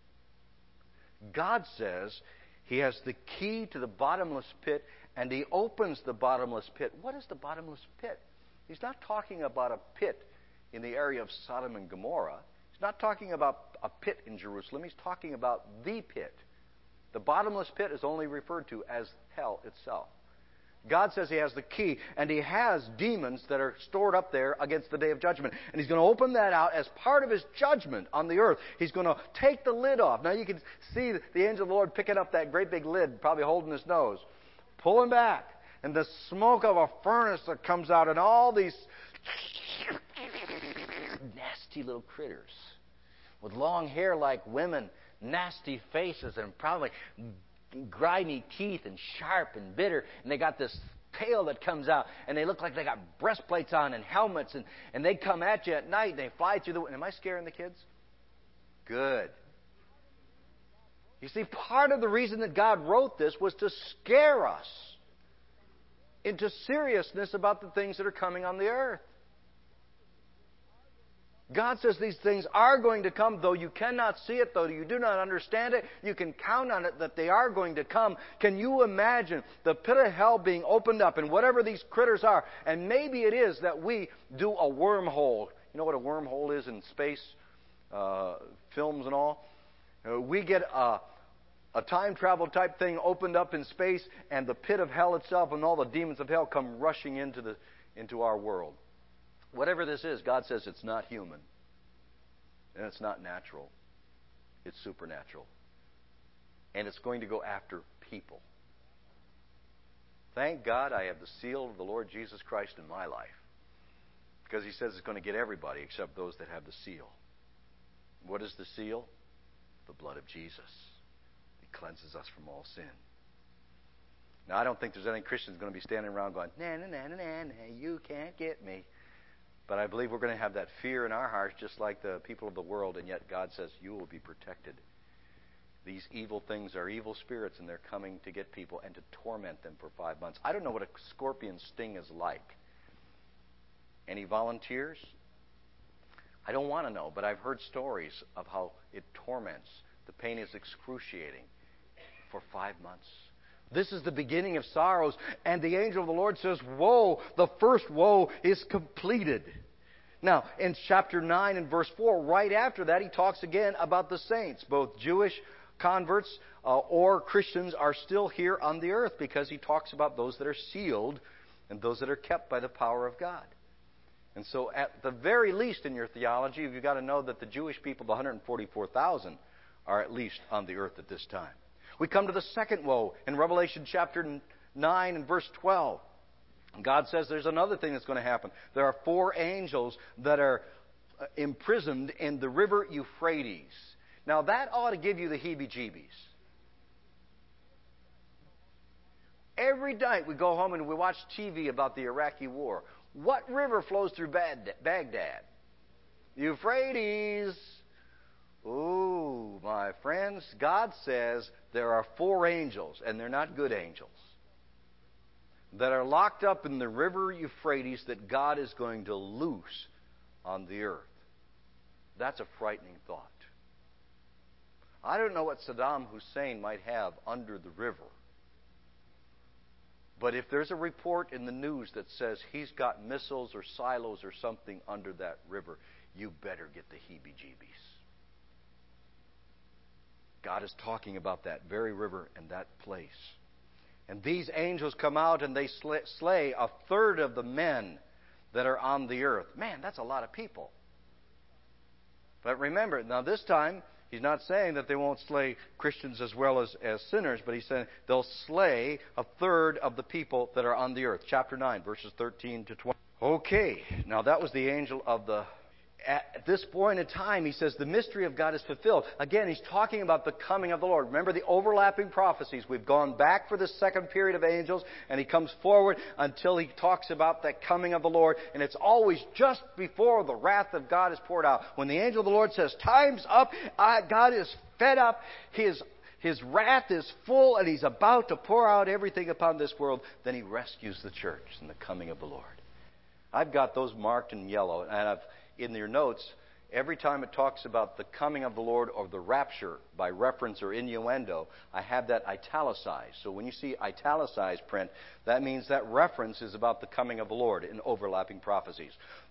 God says he has the key to the bottomless pit, and he opens the bottomless pit. What is the bottomless pit? He's not talking about a pit in the area of Sodom and Gomorrah. He's not talking about a pit in Jerusalem. He's talking about the pit. The bottomless pit is only referred to as hell itself. God says he has the key, and he has demons that are stored up there against the day of judgment. And he's going to open that out as part of his judgment on the earth. He's going to take the lid off. Now you can see the angel of the Lord picking up that great big lid, probably holding his nose, pulling back, and the smoke of a furnace that comes out, and all these nasty little critters with long hair like women, nasty faces, and probably grimy teeth and sharp and bitter, and they got this tail that comes out, and they look like they got breastplates on and helmets, and they come at you at night, and they fly through the window. Am I scaring the kids? Good. You see, part of the reason that God wrote this was to scare us into seriousness about the things that are coming on the earth. God says these things are going to come, though you cannot see it, though you do not understand it, you can count on it that they are going to come. Can you imagine the pit of hell being opened up, and whatever these critters are, and maybe it is that we do a wormhole. You know what a wormhole is in space, films and all? We get a time travel type thing opened up in space, and the pit of hell itself and all the demons of hell come rushing into our world. Whatever this is, God says it's not human. And it's not natural. It's supernatural. And it's going to go after people. Thank God I have the seal of the Lord Jesus Christ in my life. Because he says it's going to get everybody except those that have the seal. What is the seal? The blood of Jesus. It cleanses us from all sin. Now, I don't think there's any Christians going to be standing around going, nah, nah, nah, nah, nah, nah, you can't get me. But I believe we're going to have that fear in our hearts just like the people of the world, and yet God says you will be protected. These evil things are evil spirits, and they're coming to get people and to torment them for 5 months. I don't know what a scorpion sting is like. Any volunteers? I don't want to know, but I've heard stories of how it torments. The pain is excruciating for 5 months. This is the beginning of sorrows, and the angel of the Lord says, woe, the first woe is completed. Now, in chapter 9 and verse 4, right after that, he talks again about the saints. Both Jewish converts or Christians are still here on the earth, because he talks about those that are sealed and those that are kept by the power of God. And so at the very least in your theology, you've got to know that the Jewish people, the 144,000, are at least on the earth at this time. We come to the second woe in Revelation chapter 9 and verse 12. God says there's another thing that's going to happen. There are 4 angels that are imprisoned in the river Euphrates. Now that ought to give you the heebie-jeebies. Every night we go home and we watch TV about the Iraqi war. What river flows through Baghdad? Euphrates. Ooh, my friends, God says there are 4 angels, and they're not good angels, that are locked up in the river Euphrates that God is going to loose on the earth. That's a frightening thought. I don't know what Saddam Hussein might have under the river, but if there's a report in the news that says he's got missiles or silos or something under that river, you better get the heebie-jeebies. God is talking about that very river and that place. And these angels come out and they slay a third of the men that are on the earth. Man, that's a lot of people. But remember, now this time, he's not saying that they won't slay Christians as well as sinners, but he's saying they'll slay a third of the people that are on the earth. Chapter 9, verses 13 to 20. Okay, now that was the angel of the... At this point in time, he says the mystery of God is fulfilled. Again, he's talking about the coming of the Lord. Remember the overlapping prophecies. We've gone back for the second period of angels, and he comes forward until he talks about that coming of the Lord. And it's always just before the wrath of God is poured out. When the angel of the Lord says, time's up, God is fed up, his wrath is full, and he's about to pour out everything upon this world, then he rescues the church in the coming of the Lord. I've got those marked in yellow, and in your notes, every time it talks about the coming of the Lord or the rapture by reference or innuendo, I have that italicized. So when you see italicized print, that means that reference is about the coming of the Lord in overlapping prophecies.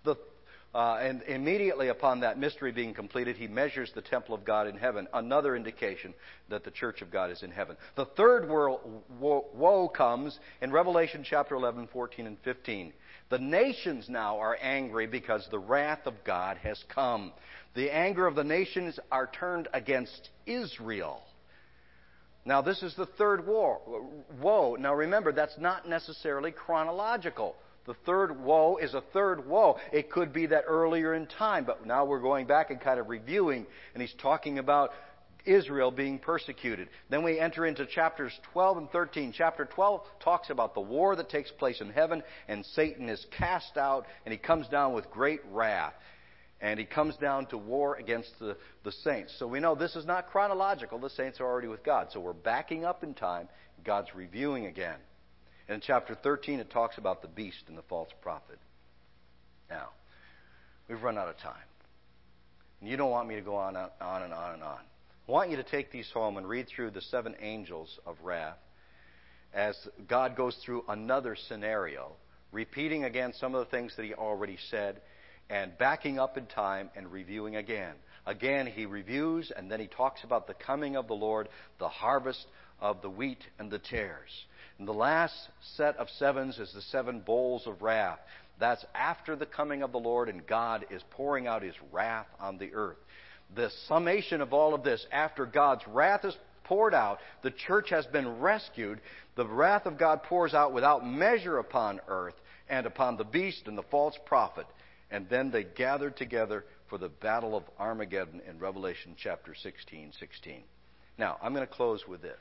And immediately upon that mystery being completed, he measures the temple of God in heaven, another indication that the church of God is in heaven. The third woe comes in Revelation chapter 11, 14, and 15. The nations now are angry because the wrath of God has come. The anger of the nations are turned against Israel. Now, this is the third woe. Now, remember, that's not necessarily chronological. The third woe is a third woe. It could be that earlier in time, but now we're going back and kind of reviewing, and he's talking about Israel being persecuted. Then we enter into chapters 12 and 13. Chapter 12 talks about the war that takes place in heaven, and Satan is cast out, and he comes down with great wrath. And he comes down to war against the saints. So we know this is not chronological. The saints are already with God. So we're backing up in time. God's reviewing again. And in chapter 13, it talks about the beast and the false prophet. Now, we've run out of time. And you don't want me to go on and on and on and on. I want you to take these home and read through the 7 angels of wrath as God goes through another scenario, repeating again some of the things that he already said, and backing up in time and reviewing again. Again, he reviews, and then he talks about the coming of the Lord, the harvest of the wheat and the tares. And the last set of 7s is the 7 bowls of wrath. That's after the coming of the Lord, and God is pouring out his wrath on the earth. The summation of all of this, after God's wrath is poured out, the church has been rescued, the wrath of God pours out without measure upon earth and upon the beast and the false prophet. And then they gathered together for the battle of Armageddon in Revelation chapter 16:16. Now, I'm going to close with this.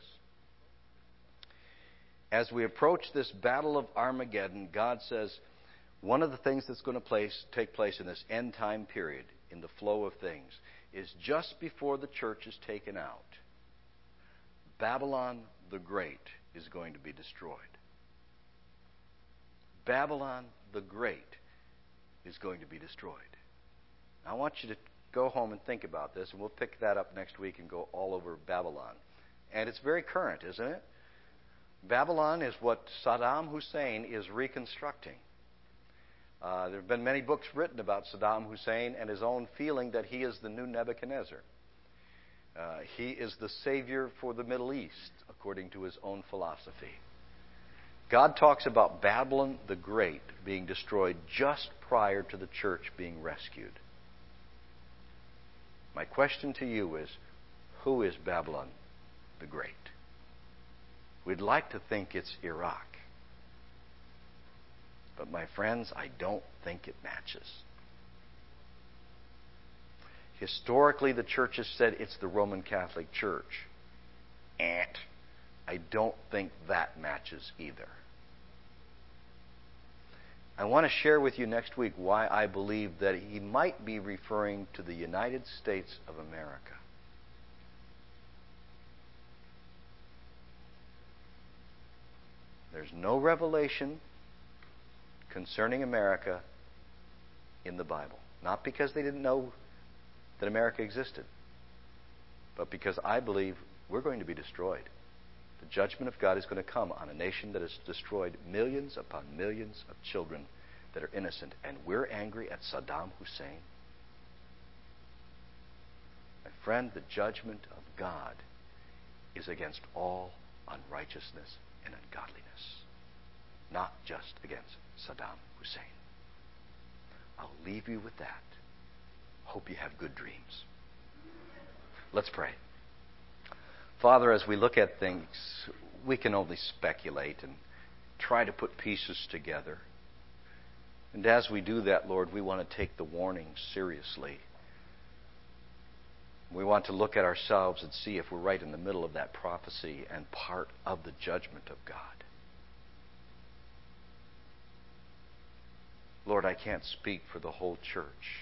As we approach this battle of Armageddon, God says one of the things that's going to take place in this end time period, in the flow of things, is just before the church is taken out, Babylon the Great is going to be destroyed. Babylon the Great is going to be destroyed. Now, I want you to go home and think about this, and we'll pick that up next week and go all over Babylon. And it's very current, isn't it? Babylon is what Saddam Hussein is reconstructing. There have been many books written about Saddam Hussein and his own feeling that he is the new Nebuchadnezzar. He is the savior for the Middle East, according to his own philosophy. God talks about Babylon the Great being destroyed just prior to the church being rescued. My question to you is, who is Babylon the Great? We'd like to think it's Iraq. But my friends, I don't think it matches. Historically, the church has said it's the Roman Catholic Church. I don't think that matches either. I want to share with you next week why I believe that he might be referring to the United States of America. There's no revelation concerning America in the Bible. Not because they didn't know that America existed, but because I believe we're going to be destroyed. The judgment of God is going to come on a nation that has destroyed millions upon millions of children that are innocent. And we're angry at Saddam Hussein. My friend, the judgment of God is against all unrighteousness and ungodliness, not just against Saddam Hussein. I'll leave you with that. Hope you have good dreams. Let's pray. Father, as we look at things, we can only speculate and try to put pieces together. And as we do that, Lord, we want to take the warning seriously. We want to look at ourselves and see if we're right in the middle of that prophecy and part of the judgment of God. Lord, I can't speak for the whole church,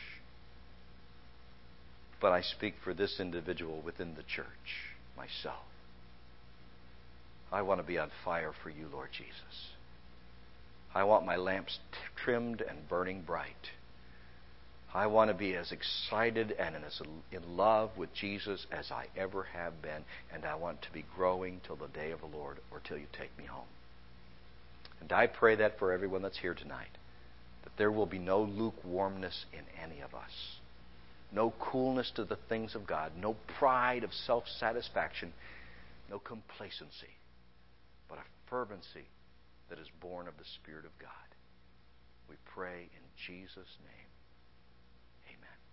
but I speak for this individual within the church, myself. I want to be on fire for you, Lord Jesus. I want my lamps trimmed and burning bright. I want to be as excited and as in love with Jesus as I ever have been, and I want to be growing till the day of the Lord or till you take me home. And I pray that for everyone that's here tonight, that there will be no lukewarmness in any of us. No coolness to the things of God, no pride of self-satisfaction, no complacency, but a fervency that is born of the Spirit of God. We pray in Jesus' name. Amen.